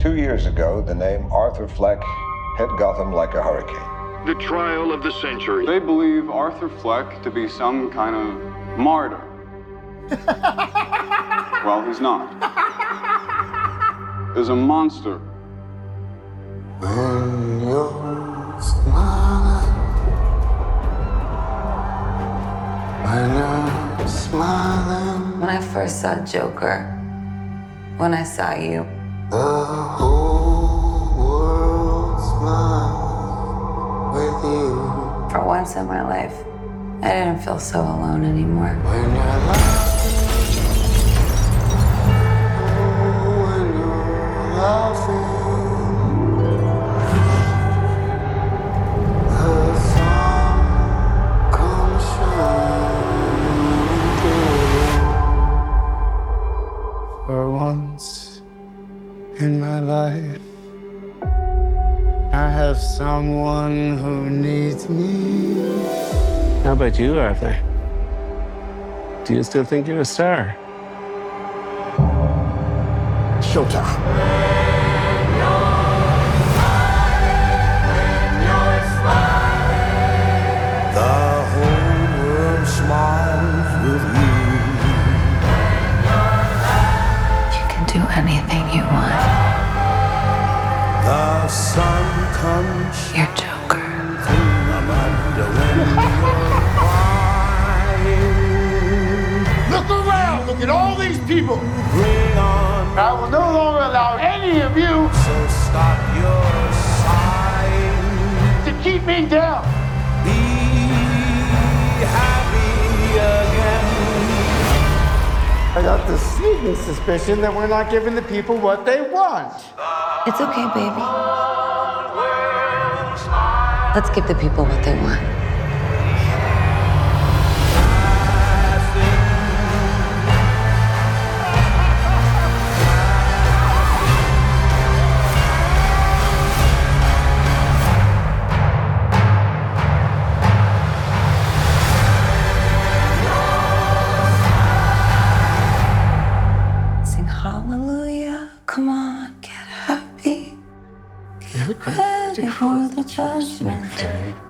2 years ago, the name Arthur Fleck hit Gotham like a hurricane. The trial of the century. They believe Arthur Fleck to be some kind of martyr. Well, he's not. There's a monster. When you're smiling, when you're smiling, When I first saw Joker, when I saw you, the whole world smiles with you. for once in my life, I didn't feel so alone anymore. When you're laughing, oh, when you're laughing, the sun comes shining through. For once in my life, I have someone who needs me. How about you, Arthur? Do you still think you're a star? Showtime. The whole world smiles with you. You can do anything you want. The sun comes You're Joker. Look around! Look at all these people! Bring on, I will no longer allow any of you so stop your sighing. to keep me down. Be happy again. I got the sneaking suspicion that we're not giving the people what they want. It's okay, baby. Let's give the people what they want. Sing hallelujah. Come on, get happy. Get ready for the judgment day.